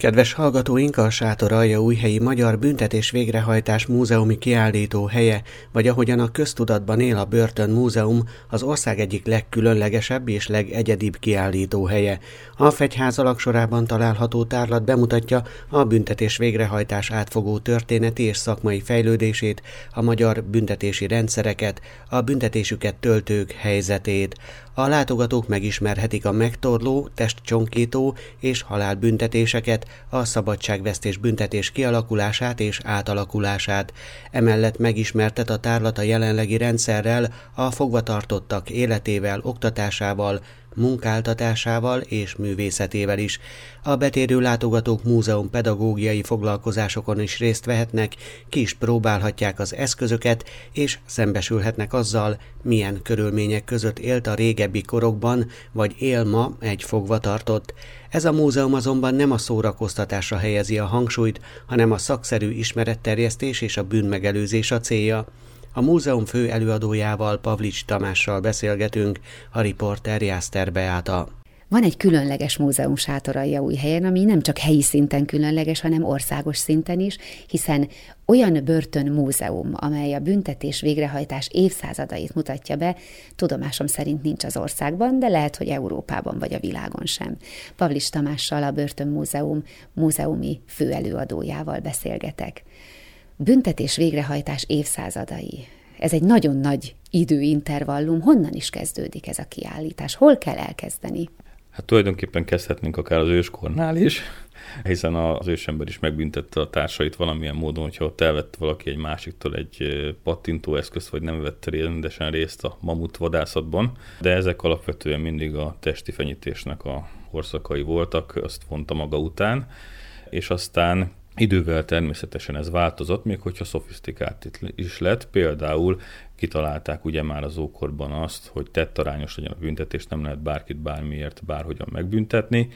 Kedves hallgatóink, a Sátoraljaújhelyi Magyar Büntetés Végrehajtás Múzeumi Kiállító helye, vagy ahogyan a köztudatban él a Börtön Múzeum, az ország egyik legkülönlegesebb és legegyedibb kiállító helye. A Fegyház alagsorában található tárlat bemutatja a büntetés végrehajtás átfogó történeti és szakmai fejlődését, a magyar büntetési rendszereket, a büntetésüket töltők helyzetét. A látogatók megismerhetik a megtorló, testcsonkító és halálbüntetéseket, a szabadságvesztés büntetés kialakulását és átalakulását. Emellett megismertet a tárlat a jelenlegi rendszerrel, a fogvatartottak életével, oktatásával, munkáltatásával és művészetével is. A betérő látogatók múzeum pedagógiai foglalkozásokon is részt vehetnek, ki is próbálhatják az eszközöket, és szembesülhetnek azzal, milyen körülmények között élt a régebbi korokban, vagy él ma egy fogvatartott. Ez a múzeum azonban nem a szórakoztatásra helyezi a hangsúlyt, hanem a szakszerű ismeretterjesztés és a bűnmegelőzés a célja. A múzeum fő előadójával, Pavlics Tamással beszélgetünk, a riporter Jászter Beáta. Van egy különleges múzeum Sátoraljaújhelyen, ami nem csak helyi szinten különleges, hanem országos szinten is, hiszen olyan börtönmúzeum, amely a büntetés végrehajtás évszázadait mutatja be, tudomásom szerint nincs az országban, de lehet, hogy Európában vagy a világon sem. Pavlics Tamással, a Börtönmúzeum múzeumi főelőadójával beszélgetek. Büntetés végrehajtás évszázadai. Ez egy nagyon nagy időintervallum. Honnan is kezdődik ez a kiállítás? Hol kell elkezdeni? Hát tulajdonképpen kezdhetnénk akár az őskornál is, hiszen az ősember is megbüntette a társait valamilyen módon, hogyha ott elvett valaki egy másiktól egy pattintóeszközt, vagy nem vett rendesen részt a mamut vadászatban. De ezek alapvetően mindig a testi fenyítésnek a korszakai voltak, azt vonta maga után, és aztán idővel természetesen ez változott, még hogyha szofisztikált is lett. Például kitalálták ugye már az ókorban azt, hogy tettarányos legyen a büntetés, nem lehet bárkit bármiért bárhogyan megbüntetni,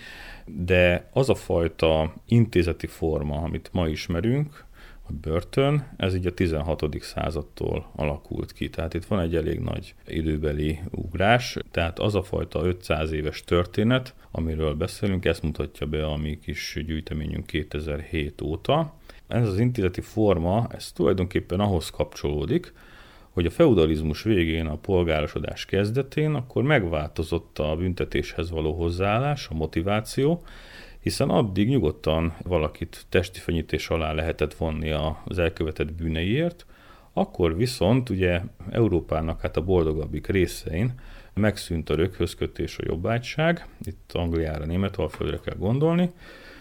de az a fajta intézeti forma, amit ma ismerünk, a börtön, ez így a 16. századtól alakult ki. Tehát itt van egy elég nagy időbeli ugrás, tehát az a fajta 500 éves történet, amiről beszélünk, ezt mutatja be a mi kis gyűjteményünk 2007 óta. Ez az intézeti forma, ez tulajdonképpen ahhoz kapcsolódik, hogy a feudalizmus végén, a polgárosodás kezdetén, akkor megváltozott a büntetéshez való hozzáállás, a motiváció, hiszen addig nyugodtan valakit testi fenyítés alá lehetett vonni az elkövetett bűneiért, akkor viszont ugye Európának a boldogabbik részein megszűnt a röghözkötés, a jobbágyság, itt Angliára, Németalföldre kell gondolni,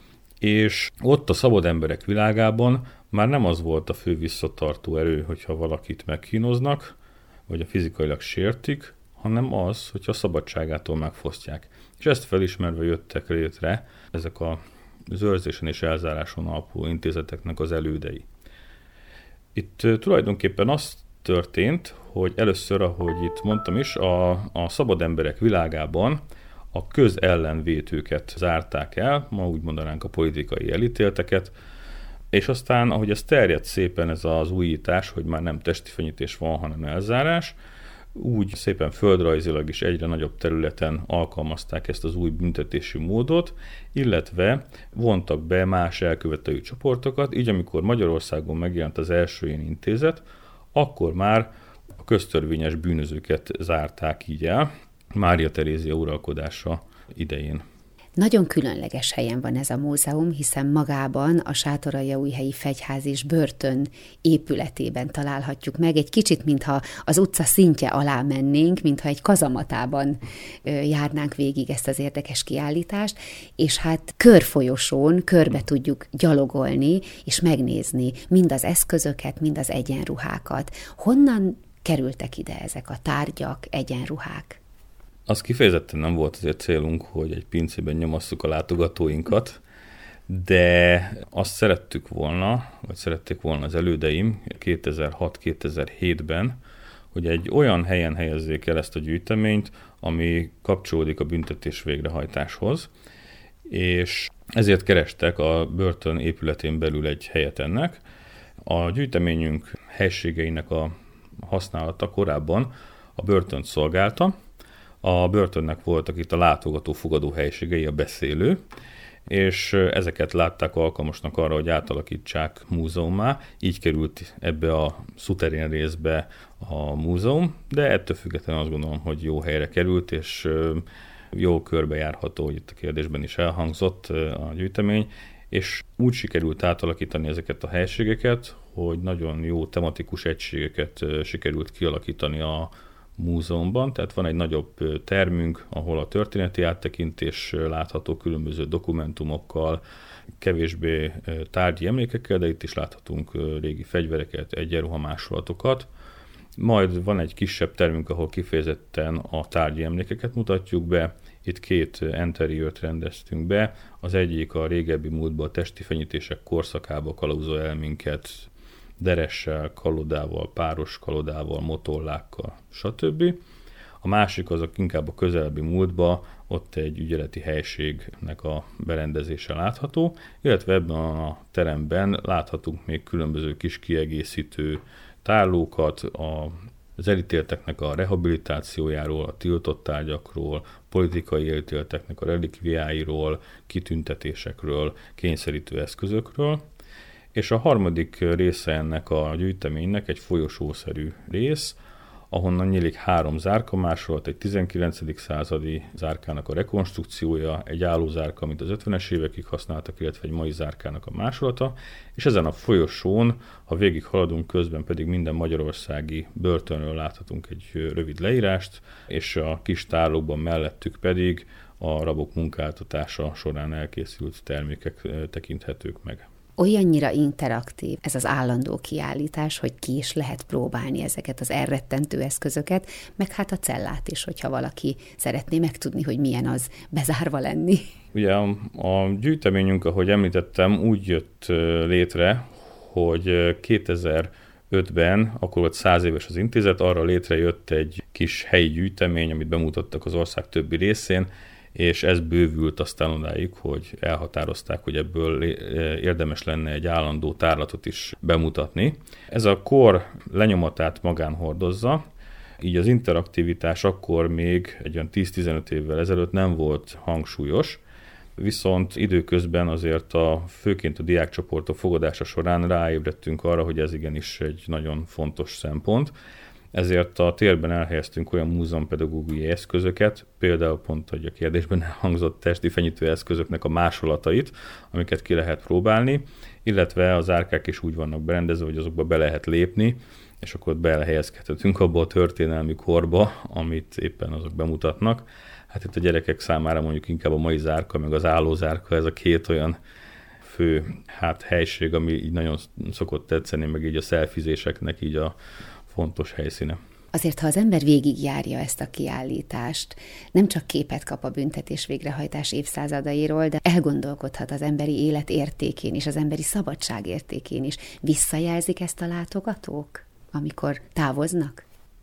és ott a szabad emberek világában már nem az volt a fő visszatartó erő, hogyha valakit megkínoznak, vagy a fizikailag sértik, hanem az, hogyha a szabadságától megfosztják. És ezt felismerve jöttek létre ezek az őrzésen és elzáráson alapuló intézeteknek az elődei. Itt tulajdonképpen az történt, hogy először, ahogy itt mondtam is, a szabad emberek világában a közellenvétőket zárták el, ma úgy mondanánk a politikai elítélteket, és aztán, ahogy ez terjedt szépen ez az újítás, hogy már nem testi fenyítés van, hanem elzárás, úgy szépen földrajzilag is egyre nagyobb területen alkalmazták ezt az új büntetési módot, illetve vontak be más elkövetői csoportokat, így amikor Magyarországon megjelent az első ilyen intézet, akkor már a köztörvényes bűnözőket zárták így el, Mária Terézia uralkodása idején. Nagyon különleges helyen van ez a múzeum, hiszen magában a Sátoraljaújhelyi Fegyház és Börtön épületében találhatjuk meg. Egy kicsit, mintha az utca szintje alá mennénk, mintha egy kazamatában járnánk végig ezt az érdekes kiállítást, és hát körfolyosón körbe tudjuk gyalogolni és megnézni mind az eszközöket, mind az egyenruhákat. Honnan kerültek ide ezek a tárgyak, egyenruhák? Az kifejezetten nem volt azért célunk, hogy egy pincében nyomasszuk a látogatóinkat, de azt szerettük volna, vagy szerették volna az elődeim 2006-2007-ben, hogy egy olyan helyen helyezzék el ezt a gyűjteményt, ami kapcsolódik a büntetés végrehajtáshoz, és ezért kerestek a börtön épületén belül egy helyet ennek. A gyűjteményünk helységeinek a használata korábban a börtönt szolgálta. A börtönnek voltak itt a látogató fogadó helységei, a beszélő, és ezeket látták alkalmasnak arra, hogy átalakítsák múzeummá. Így került ebbe a szuterén részbe a múzeum, de ettől függetlenül azt gondolom, hogy jó helyre került, és jó körbejárható, hogy itt a kérdésben is elhangzott a gyűjtemény, és úgy sikerült átalakítani ezeket a helységeket, hogy nagyon jó tematikus egységeket sikerült kialakítani a múzeumban, tehát van egy nagyobb termünk, ahol a történeti áttekintés látható különböző dokumentumokkal, kevésbé tárgyi emlékekkel, de itt is láthatunk régi fegyvereket, egyenruhamásolatokat. Majd van egy kisebb termünk, ahol kifejezetten a tárgyi emlékeket mutatjuk be. Itt 2 enteriőrt rendeztünk be. Az egyik a régebbi múltban a testi fenyítések korszakába kalauzó elminket, deressel, kalodával, páros kalodával, motorlákkal, stb. A másik az inkább a közelebbi múltba, ott egy ügyeleti helységnek a berendezése látható, illetve ebben a teremben láthatunk még különböző kis kiegészítő tárlókat, az elítélteknek a rehabilitációjáról, a tiltott tárgyakról, politikai elítélteknek a relikviáiról, kitüntetésekről, kényszerítő eszközökről. És a harmadik része ennek a gyűjteménynek egy folyosószerű rész, ahonnan nyílik 3 zárkamásolat, egy 19. századi zárkának a rekonstrukciója, egy állózárka, amit az 50-es évekig használtak, illetve egy mai zárkának a másolata, és ezen a folyosón, ha végig haladunk, közben pedig minden magyarországi börtönről láthatunk egy rövid leírást, és a kis tárlókban mellettük pedig a rabok munkáltatása során elkészült termékek tekinthetők meg. Olyannyira interaktív ez az állandó kiállítás, hogy ki is lehet próbálni ezeket az elrettentő eszközöket, meg hát a cellát is, hogyha valaki szeretné megtudni, hogy milyen az bezárva lenni. Ugye a gyűjteményünk, ahogy említettem, úgy jött létre, hogy 2005-ben, akkor volt 100 éves az intézet, arra létrejött egy kis helyi gyűjtemény, amit bemutattak az ország többi részén, és ez bővült aztán odáig, hogy elhatározták, hogy ebből érdemes lenne egy állandó tárlatot is bemutatni. Ez a kor lenyomatát magán hordozza, így az interaktivitás akkor még egy olyan 10-15 évvel ezelőtt nem volt hangsúlyos, viszont időközben azért főként a diákcsoportok fogadása során ráébredtünk arra, hogy ez igenis egy nagyon fontos szempont. Ezért a térben elhelyeztünk olyan múzeumpedagógiai eszközöket, például pont, hogy a kérdésben elhangzott testi fenyítő eszközöknek a másolatait, amiket ki lehet próbálni, illetve az árkák is úgy vannak berendezve, hogy azokba be lehet lépni, és akkor belehelyezkedhetünk abba a történelmi korba, amit éppen azok bemutatnak. Hát itt a gyerekek számára mondjuk inkább a mai zárka, meg az állózárka, ez a 2 olyan fő helység, ami így nagyon szokott tetszeni, meg így a szelfizéseknek így a fontos helyszíne. Azért, ha az ember végigjárja ezt a kiállítást, nem csak képet kap a büntetés végrehajtás évszázadairól, de elgondolkodhat az emberi élet értékén is, az emberi szabadság értékén is. Visszajelzik ezt a látogatók, amikor távoznak?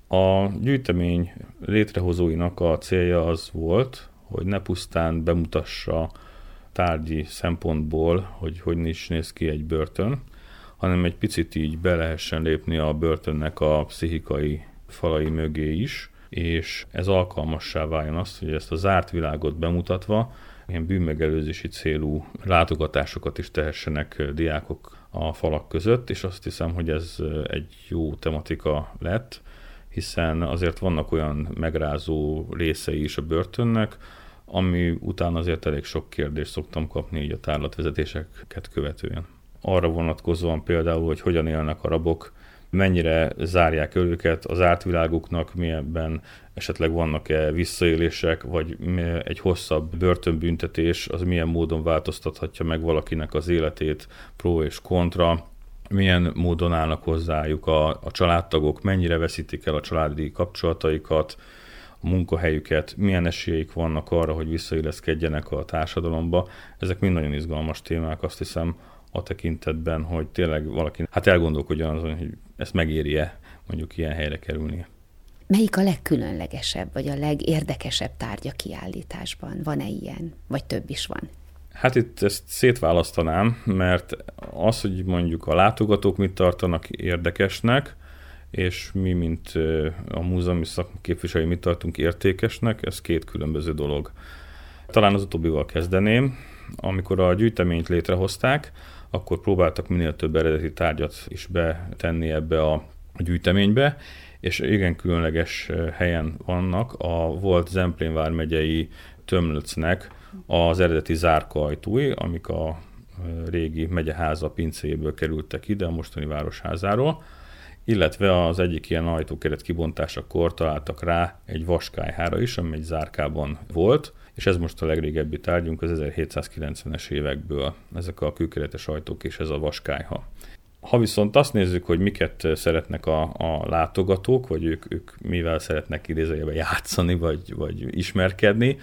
A gyűjtemény létrehozóinak a célja az volt, hogy ne pusztán bemutassa tárgyi szempontból, hogy is néz ki egy börtön, hanem egy picit így be lehessen lépni a börtönnek a pszichikai falai mögé is, és ez alkalmassá váljon azt, hogy ezt a zárt világot bemutatva ilyen bűnmegelőzési célú látogatásokat is tehessenek diákok a falak között, és azt hiszem, hogy ez egy jó tematika lett, hiszen azért vannak olyan megrázó részei is a börtönnek, ami után azért elég sok kérdést szoktam kapni így a tárlatvezetéseket követően. Arra vonatkozóan például, hogy hogyan élnek a rabok, mennyire zárják őket, az zárt világuknak milyenben esetleg vannak-e visszaélések, vagy egy hosszabb börtönbüntetés, az milyen módon változtathatja meg valakinek az életét, pro és kontra, milyen módon állnak hozzájuk a családtagok, mennyire veszítik el a családi kapcsolataikat, a munkahelyüket, milyen esélyeik vannak arra, hogy visszailleszkedjenek a társadalomba. Ezek mind nagyon izgalmas témák, azt hiszem, a tekintetben, hogy tényleg valaki elgondolkodjon azon, hogy ezt megéri-e mondjuk ilyen helyre kerülnie. Melyik a legkülönlegesebb, vagy a legérdekesebb tárgy a kiállításban? Van-e ilyen? Vagy több is van? Hát itt ezt szétválasztanám, mert az, hogy mondjuk a látogatók mit tartanak érdekesnek, és mi, mint a múzeumi szakmai mit tartunk értékesnek, ez 2 különböző dolog. Talán az utóbbival kezdeném. amikor a gyűjteményt létrehozták, akkor próbáltak minél több eredeti tárgyat is betenni ebbe a gyűjteménybe, és igen különleges helyen vannak a volt Zemplén vármegyei Tömlöcnek az eredeti zárkaajtói, amik a régi megyeháza pincéjéből kerültek ide, a mostani városházáról, illetve az egyik ilyen ajtókeret kibontásakor találtak rá egy vaskályhára is, ami egy zárkában volt, és ez most a legrégebbi tárgyunk az 1790-es évekből, ezek a kőkeretes ajtók és ez a vaskályha. Ha viszont azt nézzük, hogy miket szeretnek a látogatók, vagy ők mivel szeretnek idézőjelben játszani, vagy ismerkedni,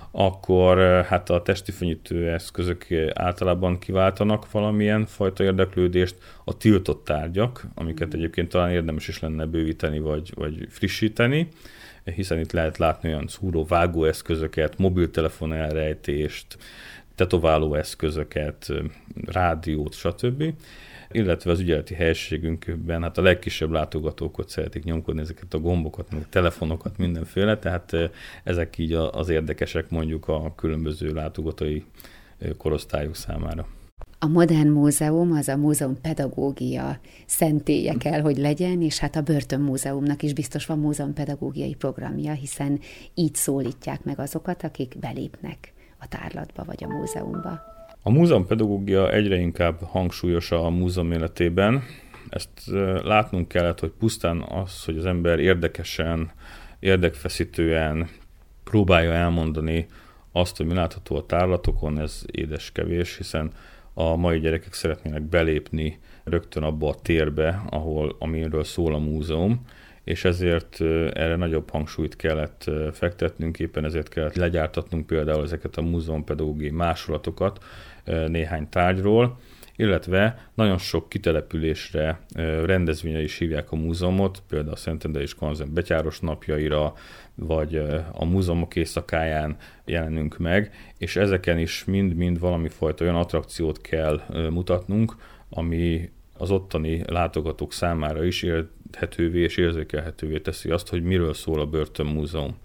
akkor hát a testi fenyítő eszközök általában kiváltanak valamilyen fajta érdeklődést, a tiltott tárgyak, amiket egyébként talán érdemes is lenne bővíteni, vagy frissíteni, hiszen itt lehet látni olyan szúró-vágó eszközöket, mobiltelefon elrejtést, tetováló eszközöket, rádiót, stb. Illetve az ügyeleti helységünkben hát a legkisebb látogatókat szeretik nyomkodni, ezeket a gombokat, meg telefonokat, mindenféle, tehát ezek így az érdekesek mondjuk a különböző látogatói korosztályok számára. A modern múzeum az a múzeum pedagógia szentélye kell, hogy legyen, és hát a börtönmúzeumnak is biztos van múzeumpedagógiai programja, hiszen így szólítják meg azokat, akik belépnek a tárlatba vagy a múzeumba. A múzeumpedagógia egyre inkább hangsúlyos a múzeum életében. Ezt látnunk kellett, hogy pusztán az, hogy az ember érdekesen, érdekfeszítően próbálja elmondani azt, hogy mi látható a tárlatokon, ez édeskevés, hiszen a mai gyerekek szeretnének belépni rögtön abba a térbe, amiről szól a múzeum, és ezért erre nagyobb hangsúlyt kellett fektetnünk, éppen ezért kellett legyártatnunk például ezeket a múzeumpedagógiai másolatokat néhány tárgyról, illetve nagyon sok kitelepülésre, rendezvényre is hívják a múzeumot, például a Szentendrei és Konzent betyáros napjaira, vagy a múzeumok éjszakáján jelenünk meg, és ezeken is mind-mind valami fajta olyan attrakciót kell mutatnunk, ami az ottani látogatók számára is érthetővé és érzékelhetővé teszi azt, hogy miről szól a börtönmúzeum.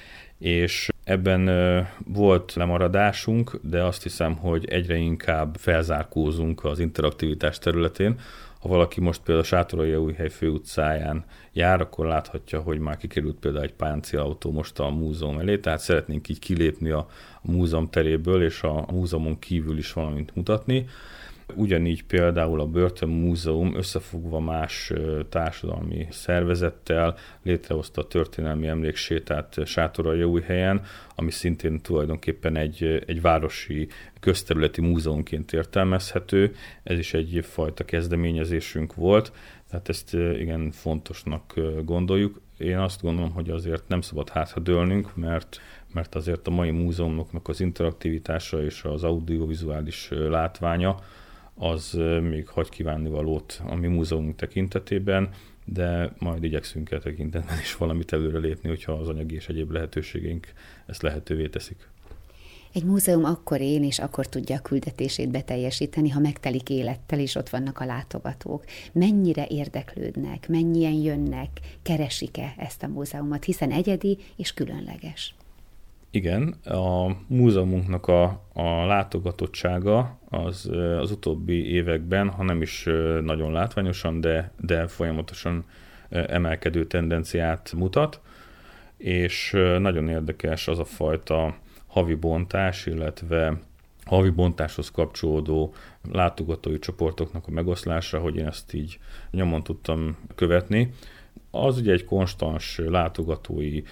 És ebben volt lemaradásunk, de azt hiszem, hogy egyre inkább felzárkózunk az interaktivitás területén. Ha valaki most például a Sátoraljaújhely főutcáján jár, akkor láthatja, hogy már kikerült például egy páncélautó most a múzeum elé, tehát szeretnénk így kilépni a múzeum teréből, és a múzeumon kívül is valamit mutatni. Ugyanígy például a Börtönmúzeum összefogva más társadalmi szervezettel létrehozta a történelmi emléksétát Sátoraljaújhelyen, ami szintén tulajdonképpen egy városi közterületi múzeumként értelmezhető. Ez is egyfajta kezdeményezésünk volt, tehát ezt igen fontosnak gondoljuk. Én azt gondolom, hogy azért nem szabad hátradőlnünk, mert azért a mai múzeumoknak az interaktivitása és az audiovizuális látványa az még hagy kívánnivalót a mi múzeumunk tekintetében, de majd igyekszünk tekintetben is valamit előre lépni, hogyha az anyagi és egyéb lehetőségeink ezt lehetővé teszik. Egy múzeum akkor él, és akkor tudja a küldetését beteljesíteni, ha megtelik élettel, és ott vannak a látogatók. Mennyire érdeklődnek, mennyien jönnek, keresik-e ezt a múzeumot, hiszen egyedi és különleges. Igen, a múzeumunknak a látogatottsága az utóbbi években, ha nem is nagyon látványosan, de folyamatosan emelkedő tendenciát mutat, és nagyon érdekes az a fajta havi bontás, illetve havi bontáshoz kapcsolódó látogatói csoportoknak a megoszlása, hogy én ezt így nyomon tudtam követni. Az ugye egy konstans látogatói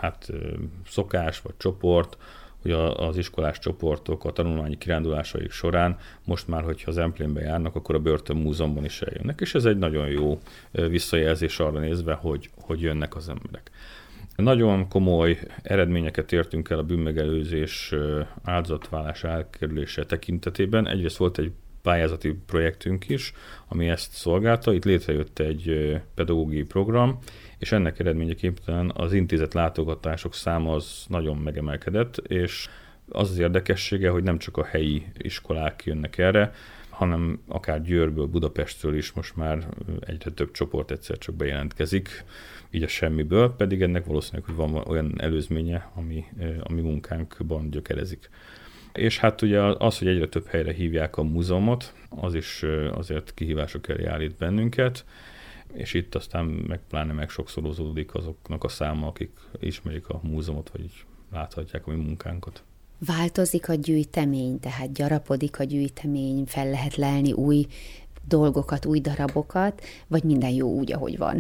szokás vagy csoport, hogy az iskolás csoportok a tanulmányi kirándulásaik során most már, hogyha az Zemplénbe járnak, akkor a Börtönmúzeumban is eljönnek, és ez egy nagyon jó visszajelzés arra nézve, hogy jönnek az emberek. Nagyon komoly eredményeket értünk el a bűnmegelőzés áldozatválás elkerülése tekintetében. Egyrészt volt egy pályázati projektünk is, ami ezt szolgálta. Itt létrejött egy pedagógiai program, és ennek eredményeképpen az intézet látogatások száma az nagyon megemelkedett, és az érdekessége, hogy nem csak a helyi iskolák jönnek erre, hanem akár Győrből, Budapestről is most már egyre több csoport egyszer csak bejelentkezik, így a semmiből, pedig ennek valószínűleg, hogy van olyan előzménye, ami a mi munkánkban gyökerezik. És hát ugye az, hogy egyre több helyre hívják a múzeumot, az is azért kihívások elé állít bennünket, és itt aztán meg sokszorozódik azoknak a száma, akik ismerik a múzeumot, vagy láthatják a mi munkánkat. Változik a gyűjtemény, tehát gyarapodik a gyűjtemény, fel lehet lelni új dolgokat, új darabokat, vagy minden jó úgy, ahogy van?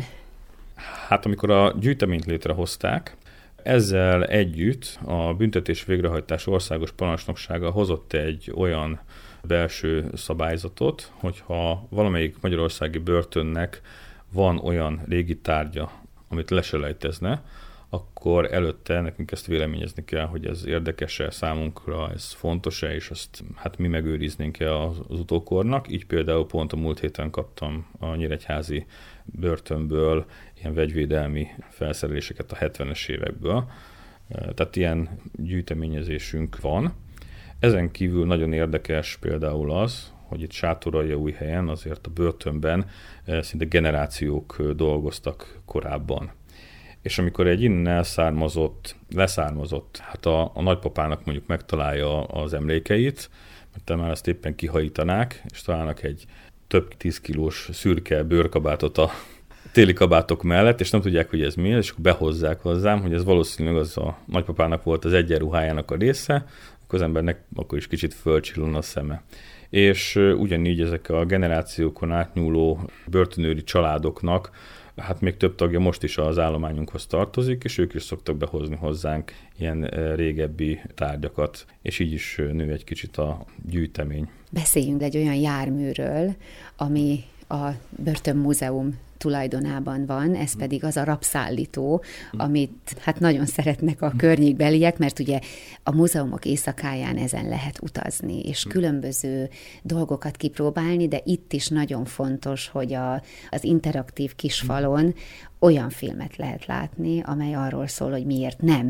Hát amikor a gyűjteményt létrehozták, ezzel együtt a Büntetés Végrehajtás Országos Parancsnoksága hozott egy olyan belső szabályzatot, hogyha valamelyik magyarországi börtönnek van olyan régi tárgya, amit leselejtezne, akkor előtte nekünk ezt véleményezni kell, hogy ez érdekes-e számunkra, ez fontos-e, és azt hát mi megőriznénk-e az utókornak. Így például pont a múlt héten kaptam a nyíregyházi börtönből ilyen vegyvédelmi felszereléseket a 70-es évekből. Tehát ilyen gyűjteményezésünk van. Ezen kívül nagyon érdekes például az, hogy itt Sátoraljaújhelyen azért a börtönben szinte generációk dolgoztak korábban. És amikor egy innen leszármazott, hát a nagypapának mondjuk megtalálja az emlékeit, mert már ezt éppen kihajítanák, és találnak egy több 10 kilós szürke bőrkabátot a téli kabátok mellett, és nem tudják, hogy ez mi, és akkor behozzák hozzám, hogy ez valószínűleg az a nagypapának volt az egyenruhájának a része, akkor az embernek akkor is kicsit fölcsillan a szeme. És ugyanígy ezek a generációkon átnyúló börtönőri családoknak hát még több tagja most is az állományunkhoz tartozik, és ők is szoktak behozni hozzánk ilyen régebbi tárgyakat, és így is nő egy kicsit a gyűjtemény. Beszéljünk egy olyan járműről, ami a Börtönmúzeum tulajdonában van, ez pedig az a rabszállító, amit hát nagyon szeretnek a környékbeliek, mert ugye a múzeumok éjszakáján ezen lehet utazni, és különböző dolgokat kipróbálni, de itt is nagyon fontos, hogy az interaktív kisfalon olyan filmet lehet látni, amely arról szól, hogy miért nem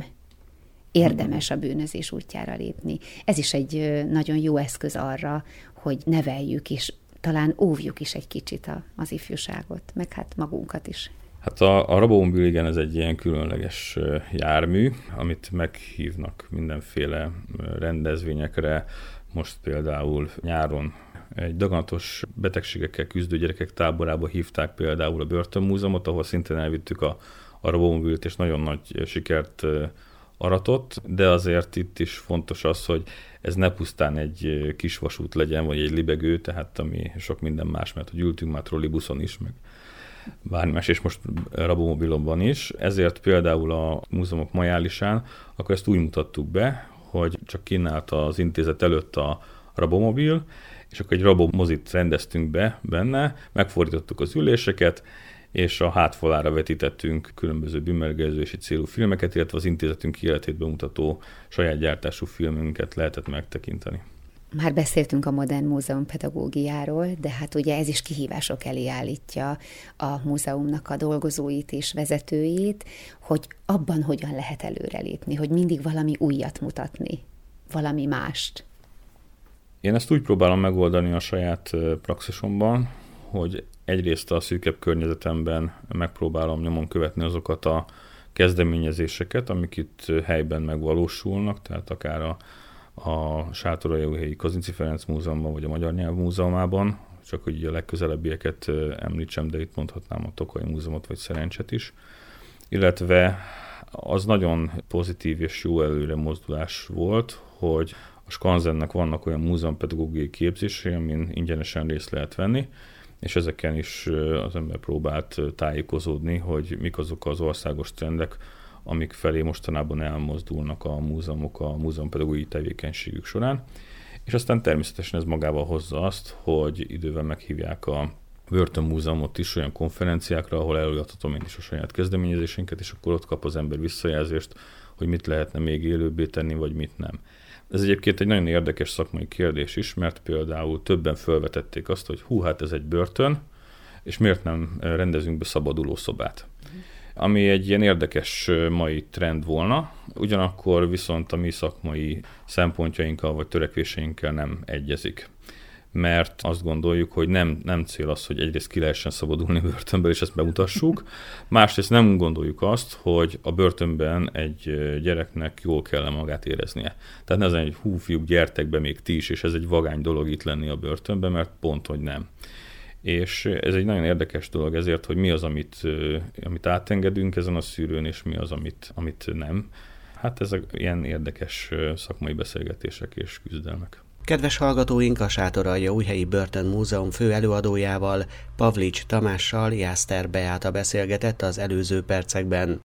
érdemes a bűnözés útjára lépni. Ez is egy nagyon jó eszköz arra, hogy neveljük és talán óvjuk is egy kicsit az ifjúságot, meg hát magunkat is. Hát a Rabaumbil igen, ez egy ilyen különleges jármű, amit meghívnak mindenféle rendezvényekre. Most például nyáron egy daganatos betegségekkel küzdő gyerekek táborába hívták például a Börtönmúzeumot, ahol szintén elvittük a Rabaumilt, és nagyon nagy sikert aratott, de azért itt is fontos az, hogy ez ne pusztán egy kis vasút legyen, vagy egy libegő, tehát ami sok minden más, mert hogy ültünk már trollibuszon is, meg bármi más, és most Rabomobilonban is. Ezért például a múzeumok majálisán, akkor ezt úgy mutattuk be, hogy csak kínálta az intézet előtt a Rabomobil, és akkor egy rabomozit rendeztünk be benne, megfordítottuk az üléseket, és a hátfalára vetítettünk különböző bűnmegelőzési célú filmeket, illetve az intézetünk életét bemutató saját gyártású filmünket lehetett megtekinteni. Már beszéltünk a modern múzeum pedagógiáról, de hát ugye ez is kihívások elé állítja a múzeumnak a dolgozóit és vezetőit, hogy abban hogyan lehet előrelépni, hogy mindig valami újat mutatni, valami mást. Én ezt úgy próbálom megoldani a saját praxisomban, hogy egyrészt a szűkebb környezetemben megpróbálom nyomon követni azokat a kezdeményezéseket, amik itt helyben megvalósulnak, tehát akár a Sátoraljaújhelyi Kazinczy Ferenc Múzeumban, vagy a Magyar Nyelv Múzeumában, csak hogy a legközelebbieket említsem, de itt mondhatnám a Tokaj Múzeumot, vagy Szerencset is. Illetve az nagyon pozitív és jó előre mozdulás volt, hogy a Skanzennek vannak olyan múzeumpedagógiai képzései, amin ingyenesen részt lehet venni, és ezeken is az ember próbált tájékozódni, hogy mik azok az országos trendek, amik felé mostanában elmozdulnak a múzeumok a múzeumpedagógiai tevékenységük során. És aztán természetesen ez magával hozza azt, hogy idővel meghívják a Börtönmúzeumot is olyan konferenciákra, ahol előadhatom én is a saját kezdeményezésénket, és akkor ott kap az ember visszajelzést, hogy mit lehetne még élőbbé tenni, vagy mit nem. Ez egyébként egy nagyon érdekes szakmai kérdés is, mert például többen felvetették azt, hogy hát ez egy börtön, és miért nem rendezünk be szabadulószobát. Ami egy ilyen érdekes mai trend volna, ugyanakkor viszont a mi szakmai szempontjainkkal vagy törekvéseinkkel nem egyezik. mert azt gondoljuk, hogy nem cél az, hogy egyrészt ki lehessen szabadulni a börtönből, és ezt bemutassuk, másrészt nem gondoljuk azt, hogy a börtönben egy gyereknek jól kell magát éreznie. Tehát ne az egy fiúk, gyertek be még ti is, és ez egy vagány dolog itt lenni a börtönben, mert pont, hogy nem. És ez egy nagyon érdekes dolog ezért, hogy mi az, amit átengedünk ezen a szűrőn, és mi az, amit nem. Hát ezek ilyen érdekes szakmai beszélgetések és küzdelmek. Kedves hallgatóink, a Sátoraljaújhelyi Börtönmúzeum fő előadójával, Pavlics Tamással Jászter Beáta beszélgetett az előző percekben.